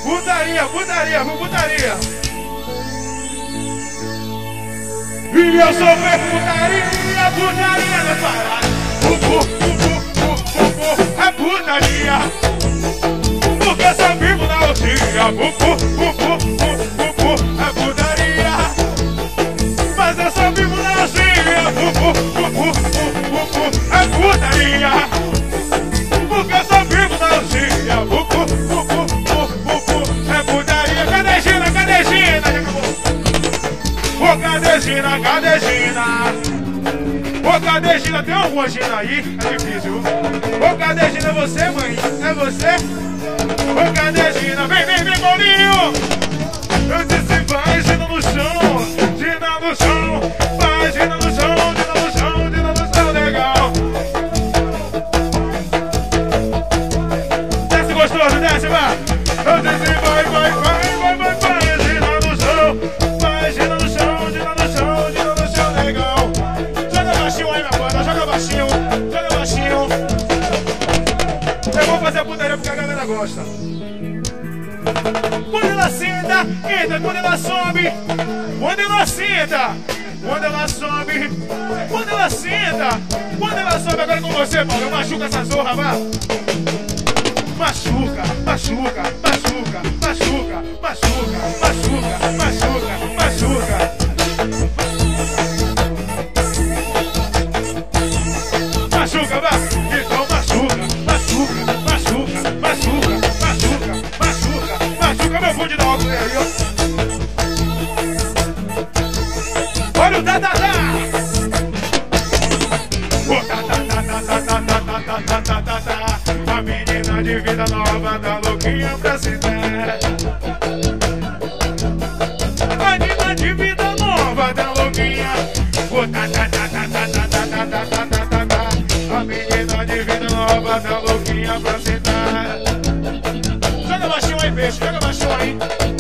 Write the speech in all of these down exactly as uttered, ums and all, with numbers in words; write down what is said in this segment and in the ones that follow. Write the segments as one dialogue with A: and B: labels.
A: Putaria, putaria, putaria. E eu sou bem putaria, putaria não parar. Bubu, bubu, bubu, bubu, é putaria. Porque eu só vivo na orgia. Bubu, bubu, bubu, bubu, é putaria. Mas eu só vivo na orgia. Bubu, bubu, bubu, bubu, é putaria. Porque eu só vivo na orgia. Bubu, bubu, bubu, bubu, é putaria. Cadê Gina, cadê Gina? Ô, cadê Gina, cadê Gina? Ô, cadê Gina? Tem alguma Gina aí? É difícil. Ô, cadê Gina? É você, mãe? É você? Ô, cadê Gina? Vem, vem, vem, Paulinho! Eu disse, vai, Gina no chão, Gina no chão, vai, Gina no chão, Gina no chão, Gina no chão, legal. Desce gostoso, desce, vai. Eu disse, vai, vai, vai, vai, vai, vai, Gina no chão, vai, Gina no chão, Gina no chão, Gina no chão, legal. Joga baixinho aí, minha banda, joga baixinho, joga baixinho. Eu vou fazer a putaria porque a galera gosta. Quando ela senta, entra, quando ela sobe. Quando ela senta, quando ela sobe. Quando ela senta, quando ela sobe. Agora com você, Paulo, machuca essa zorra, vá. Machuca, machuca, machuca, machuca, machuca, machuca, machuca, machuca. Machuca, vá. Então machuca, machuca, machuca, machuca, machuca, machuca, machuca, meu fundo da óculos aí, ó. Olha o tatatá! O tatatá, a menina de vida nova tá louquinha pra se dar. A menina de vida nova tá louquinha. O tatatá, a menina de vida nova tá louquinha pra se dar. Joga baixinho aí, peixe, joga baixinho aí.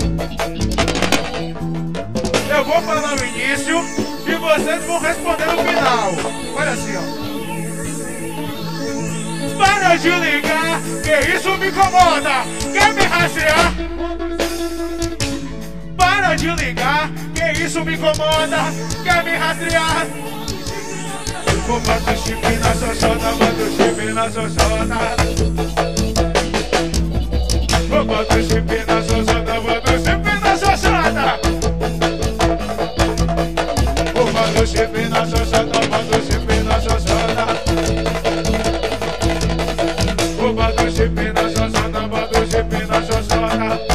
A: Eu vou falar no início e vocês vão responder no final. Olha assim, ó. Para de ligar, que isso me incomoda. Quer me rastrear? Para de ligar, que isso me incomoda. Quer me rastrear? Vou bater chip na xoxota, bater chip na xoxota. Vou bater chip na xoxota, bater chip na xoxota. Vou bater chip na xoxota, bater chip na xoxota. Vou bater chip na xoxota, bater chip na xoxota.